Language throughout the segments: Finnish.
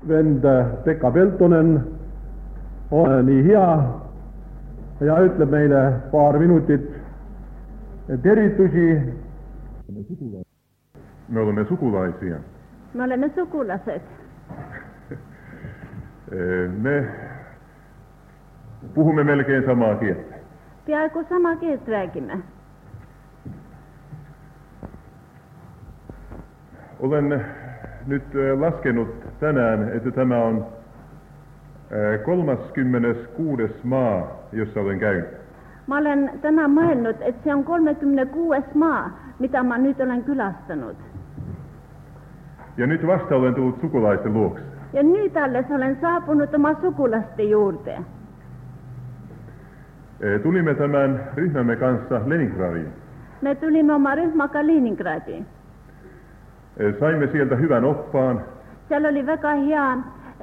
Vend Pekka Peltonen on nii hea ja ütleb meile paar minutit tervitusi. Me olemme sukulaisia. Me olemme sukulaset. Me puhumme melkein samaa kieltä. Peaaegu samaa kieltä räägimme. Olen nyt laskenut tänään, että tämä on 36. maa, jossa olen käynyt. Mä olen tänään mõelnud, että se on 36. maa, mitä mä nyt olen kylästänyt. Ja nyt vasta olen tullut sukulaisten luokse. Ja nyt alles olen saapunut oma sukulasten juurteen. Tulimme tämän ryhmämme kanssa Leningradiin. Me tulimme oma ryhmäkä Leningradiin. Saimme sieltä hyvän oppaan. Siellä oli väga hea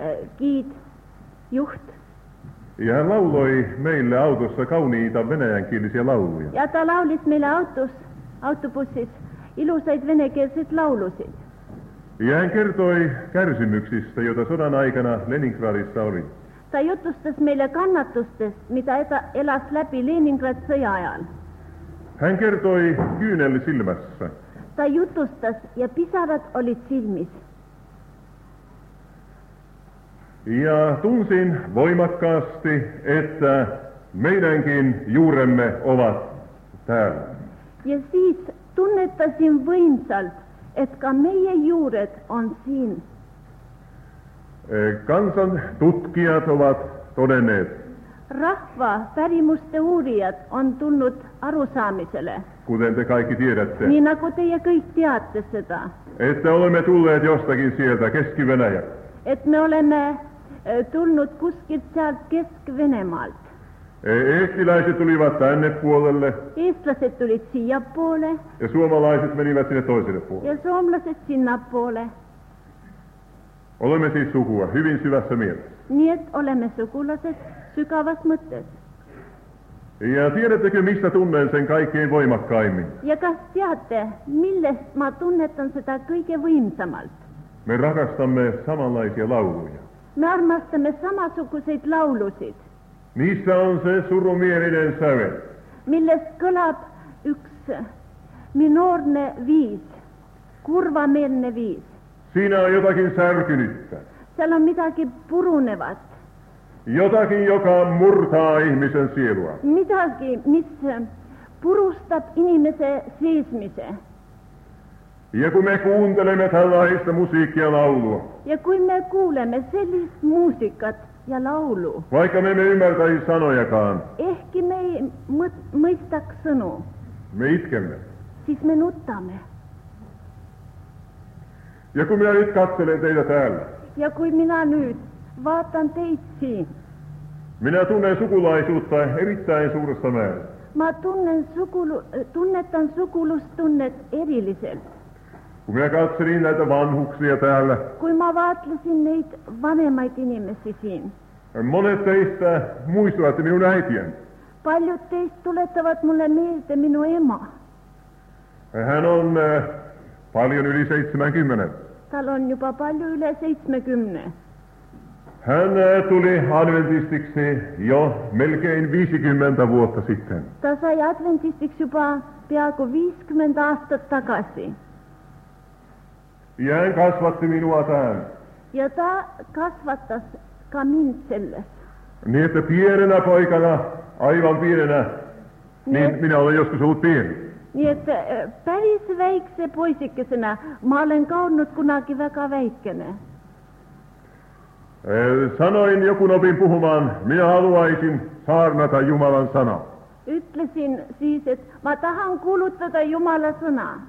juht. Ja hän lauloi meille autossa kauniita venäjänkielisiä lauluja. Ja ta laulis meille autobussis ilusaid venekeelset laulusid. Ja hän kertoi kärsimyksistä, joita sodan aikana Leningradissa oli. Ta jutustas meille kannatustest, mitä elas läpi Leningrad sõja ajal. Hän kertoi kyynel silmässä. Ta jutustas ja pisarat olid silmis. Ja tunsin voimakkaasti, että meidänkin juuremme ovat täällä. Ja siis tunnetasin võimsalt, että ka meie juured on siin. Kansan tutkijat ovat todenneet. Rahva pärimuste uurijat on tullut arusaamiselle. Kuten te kaikki tiedätte. Niin nagu teie kõik teate seda. Että olemme tulleet jostakin sieltä Keski-Venäjältä. Että me olemme tullut kuskilt sealt Kesk-Venemaalt. Eestiläiset tulivat tänne puolelle. Eestlaset tulid siia poole. Ja suomalaiset menivät sinne toiselle puolelle. Ja suomalaiset sinna poole. Olemme siis sukua hyvin syvässä mielessä. Niin, että olemme sukulaset sykävässä mõttes. Ja tiedättekö, mistä tunnen sen kaikkein voimakkaimmin? Ja kas teate, millest mä tunnetan sitä kõige võimsamalt? Me rakastamme samanlaisia lauluja. Me armastamme samasuguseid laulusid. Niissä on se surumielinen sävel. Millest kõlab üks minoorne viis, kurvameelne viis. Siinä on jotakin särkynyttä. Siellä on midagi purunevat. Jotakin, joka murtaa ihmisen sielua. Midagi, mis purustab inimese seismise. Ja kun me kuuntelemme tällaista musiikkia ja laulua. Ja kui me kuulemme sellist muusikat ja laulu. Vaikka me emme ymmärtäisi sanojakaan. Ehkki me ei mõistaks sõnu. Me itkemme. Siis me nuttamme. Ja kun minä nyt katselen teitä täällä. Ja kui minä nyt vaatan teitä siin. Minä tunnen sukulaisuutta erittäin suuressa määrin. Mä tunnetan sukulustunnet erilliselt. Kun minä katselin näitä vanhuksia täällä. Kui mä vaatlesin neitä vanhemmaid inimesi siin. Monet teistä muistuvat minun äitiäni. Paljud teistä tulettavat mulle meelde minu ema. Hän on paljon yli 70. Tal on juba palju üle 70. Hän tuli adventistiksi jo melkein 50 vuotta sitten. Ta sai adventistiksi juba peaaegu 50 aastat tagasi. Ja hän kasvatti minua tähän. Ja ta kasvattas ka mind selles. Niin, että pienenä poikana, aivan pienenä, niin minä olen joskus ollut pieni. Niin, että päris väikse poisikesena mä olen ka olnud kunagi väga väikene. Sanoin, joku opin puhumaan, minä haluaisin saarnata Jumalan sanaa. Ütlesin siis, että mä tahan kuuluttaa Jumalan sanaa.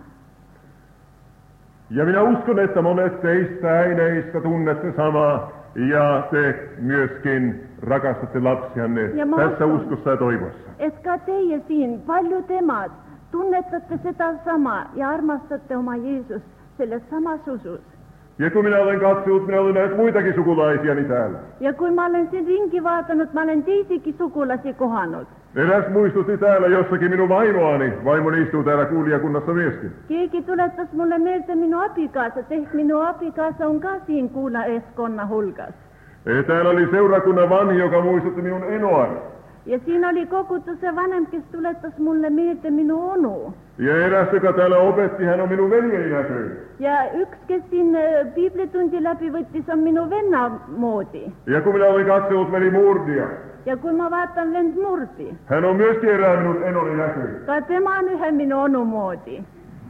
Ja minä uskon, että monet teistä äineistä tunnette samaa, ja te myöskin rakastatte lapsianne tässä uskossa ja toivossa. Että teie siin, paljud emad, tunnetatte seda sama ja armastatte oma Jeesus selles samas usus. Ja kun minä olen katsellut, minä olen nähnyt muitakin sukulaisiani täällä. Ja kun mä olen sen ringi vaatanut, mä olen teisikin sukulasi kohannut. Eräs muistutti täällä jossakin minun vaimoani. Vaimoni istuu täällä kuulijakunnassa myöskin. Keegi tuletas mulle meelde minu abikaasat, ehk minu abikaasa on ka siin kuulajaskonna hulgas. Täällä oli seurakunnan vanhi, joka muistutti minun enoani. Ja siinä oli kogutuse vanem, kes tuletas mulle meelde minu onu. Ja eräs, joka täällä opetti, hän on minun veljeni näköinen. Ja yksi, kes siin piiblitunti läbi võttis, on minu venna moodi. Ja kun minä olin katsellut veli Murdia. Ja kun mä vaatan vend Murdi. Hän on myöskin erään minun enoni näköinen. Ka tema on yhden minu onu moodi.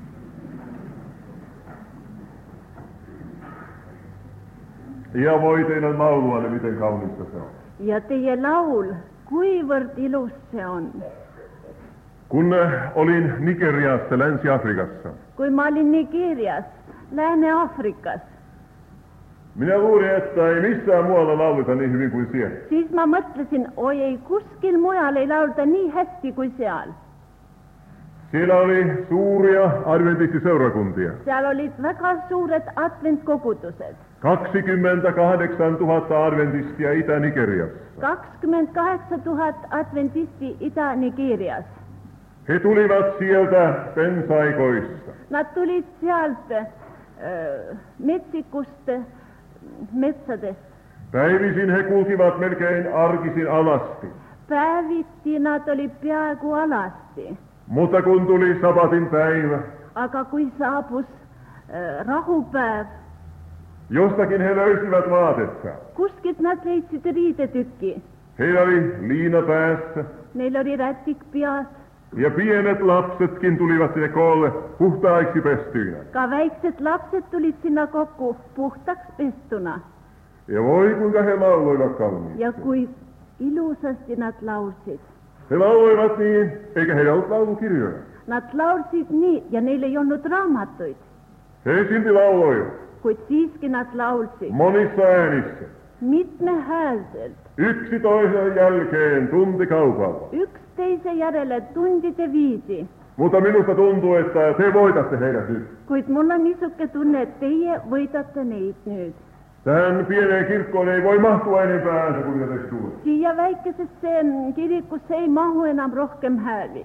Ja voi teidän lauluanne, miten kaunista se on. Ja teie laul, kuivõrd ilus se on. Kun olin Nigeriassa, Länsi-Afrikassa. Kui ma olin Nigerias, Lääne-Afrikas. Minä luulin, että ei missään muualla lauleta niin hyvin kuin siellä. Siis ma mõtlesin, oi ei kuskil mujal ei laulda nii hästi kuin seal. Siellä oli suuria adventistiseurakuntia. Seal olid väga suured adventkogutused. 28 000 adventistia Itä-Nigeriassa. 28 000 adventisti Itä-Nigerias. He tulivat sieltä pensaikoista. Nad tulid sealt metsikust metsadest. Päivisin he kulkivat melkein arkisin alasti. Päiviti nad oli peaaegu alasti. Mutta kun tuli sabatin päivä, aga kui saabus rahupäev, jostakin he löysivät vaatetta. Kuskilt nad leidsid riidetükki. Heillä oli liina päässä. Neil oli rätik peas. Ja pienet lapsetkin tulivat sinne koolle puhtaiksi pestyinä. Ka väiksed lapsed tulid sinna kokku puhtaks pestuna. Ja voi kuinka he lauloivat kauniisti. Ja kui ilusasti nad laulsid. He lauloivat niin, eikä heillä ollut laulukirjoja. Nad laulsid nii ja neil ei olnud raamatuid. He silti lauloivat. Kuid siiski nad laulsid. Monissa äänissä. Mitmehäälselt. Yksi toisen jälkeen tuntikaupalla. Yksteisen järjelle tundide viisi. Mutta minusta tuntuu, että te voitatte heidät nyt. Kuid mulla on niisuke tunne, että teie võitatte neid nüüd. Tähän pieneen kirkkoon ei voi mahtua enempää ääntä kuin mitä te tulet. Siia väikesesse kirikusse ei mahu enam rohkem hääli.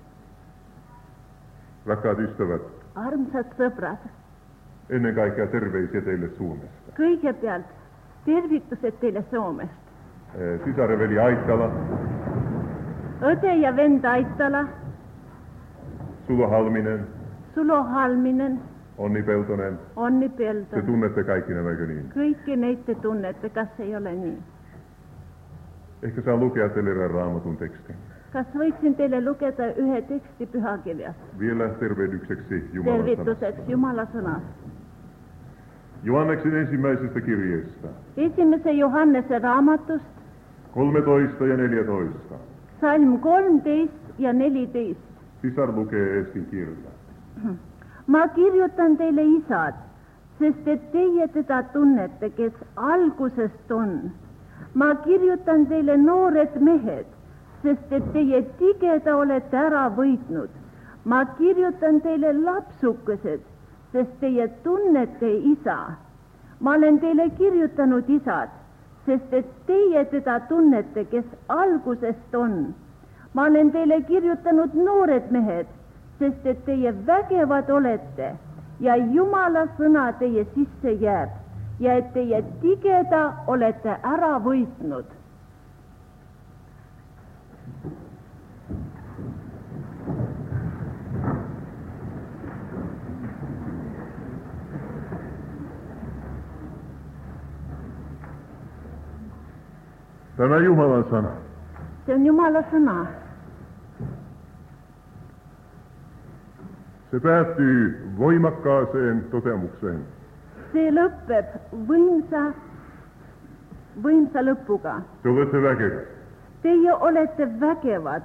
Rakkaat ystävät. Armsad sõbrad. Ennen kaikkea terveisiä teille Suomesta. Kõigepealt tervitused teille Soomest. Sisareveli Aittala. Õde ja vend Aittala. Sulo Halminen. Sulo Halminen. Onni Peltonen. Onni Peltonen. Te tunnette kaikki nämä, eikö niin? Kaikki neid te tunnette, kas ei ole niin? Ehkä saan lukea teille erään Raamatun tekstin. Kas võiksin teille lukeda ühe teksti pühakirjast? Vielä tervehdykseksi Jumalan Tervituseks Jumala sõnast. Johanneksen ensimmäisestä kirjeestä. Esimese Johannese raamatust. 13 ja 14. Salm 13 ja 14. Sisar lukee eesti kieltä. Ma kirjutan teile isad, sest et teie teda tunnete, kes algusest on. Ma kirjutan teile noored mehed, sest et teie tigeda olete ära võitnud. Ma kirjutan teile lapsukesed, sest teie tunnete isa. Ma olen teile kirjutanud isad, sest et teie teda tunnete, kes algusest on. Ma olen teile kirjutanud noored mehed, sest et teie vägevad olete ja Jumala sõna teie sisse jääb ja et teie tigeda olete ära võitnud. Tämä Jumalan sana. Se on Jumala sõna. Se päättyy voimakkaaseen toteamukseen. See lõpeb võimsa lõpuga. Te olette väkevad. Teie olette väkevad.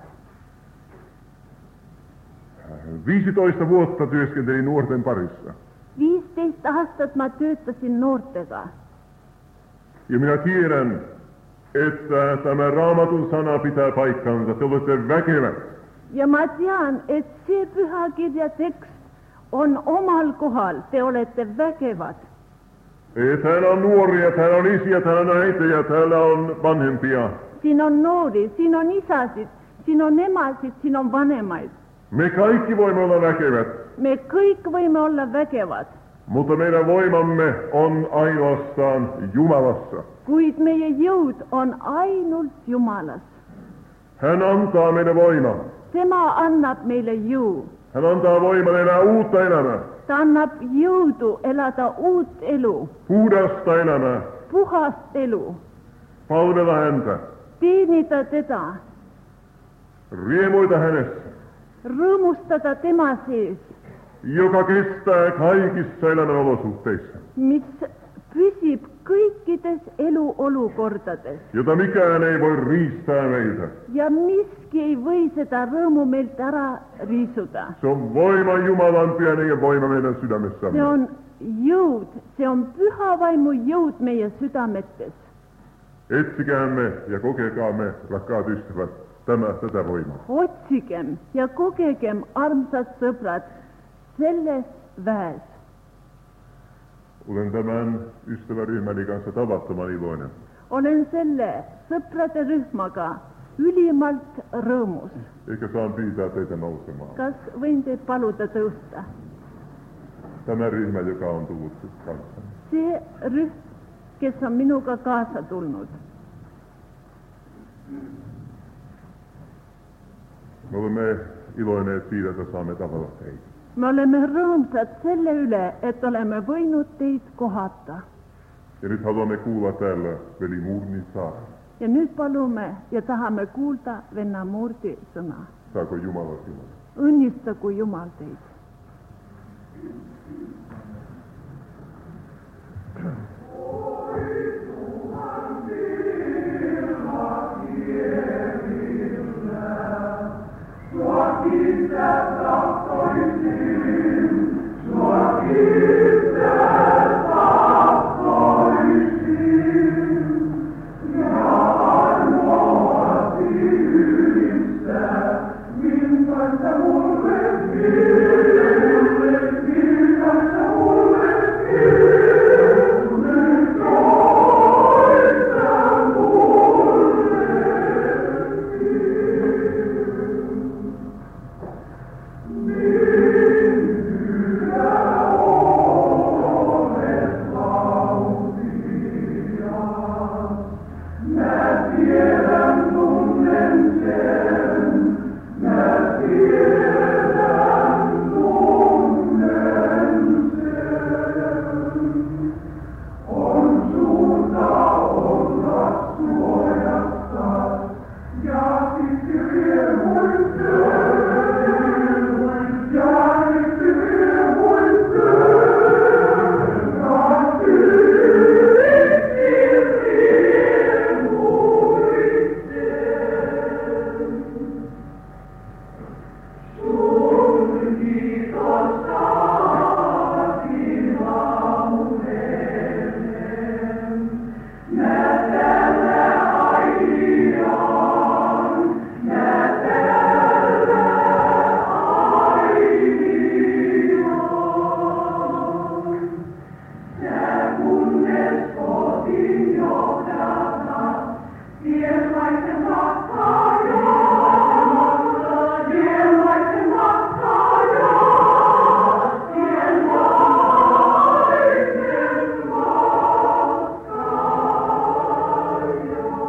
15 vuotta työskentelin nuorten parissa. 15 aastat ma töötasin noortega. Ja minä tiedän, että tämä Raamatun sana pitää paikkansa. Te olette väkevät. Ja ma tean, et see pühakirja tekst on omal kohal. Te olette väkevad. Täällä on nuoria, täällä on isiä, täällä on äitejä, täällä on vanhempia. Siin on noori, siin on isasid, siin on emasid, siin on vanemaid. Me kaikki voimme olla väkevät. Me kõik võime olla vägevad. Mutta meidän voimamme on ainoastaan Jumalassa. Kuid meie jõud on ainult Jumalas. Hän antaa meille voimaa. Tema annab meille jõu. Hän antaa voiman elää uutta elämää. Ta annab jõudu elada uut elu. Puhdasta elämää. Puhast elu. Palvella häntä. Teenida teda. Riemuita hänessä. Rõõmustada tema sees. Joka kestää kaikissa elämän olosuhteissa. Mis püsib kõikides eluolukordades. Jota mikään ei voi riistää meiltä. Ja miski ei või seda rõõmu meilt ära riisuda. Se on voima Jumalan pyhän ja voima meidän sydämessämme. Se on jõud, see on püha vaimu jõud meie südametes. Etsikäämme ja kokekaamme, rakkaat ystävät, tätä voimaa. Otsigem ja kogegem, armsad sõbrad, selles väes. Olen tämän ystäväryhmäni kanssa tavattoman iloinen. Olen selle sõprade rühmaga ülimalt rõõmus. Eikä saan pyytää teitä nousemaan. Kas võin teid paluda tõusta? Tämä ryhmä, joka on tullut kanssani. See rühm, kes on minuga kaasa tulnud. Me olemme iloineet siitä, että saamme tavata teitä. Me oleme rõõmsad selle üle, et oleme võinud teid kohata. Ja nyt haluamme kuulla täällä veli Murnin saarna. Ja nüüd palume ja tahame kuulda venna Murdi sõna. Saako Jumala sinua? Õnnistagu Jumal teid.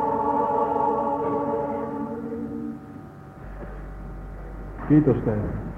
Kiitos teille.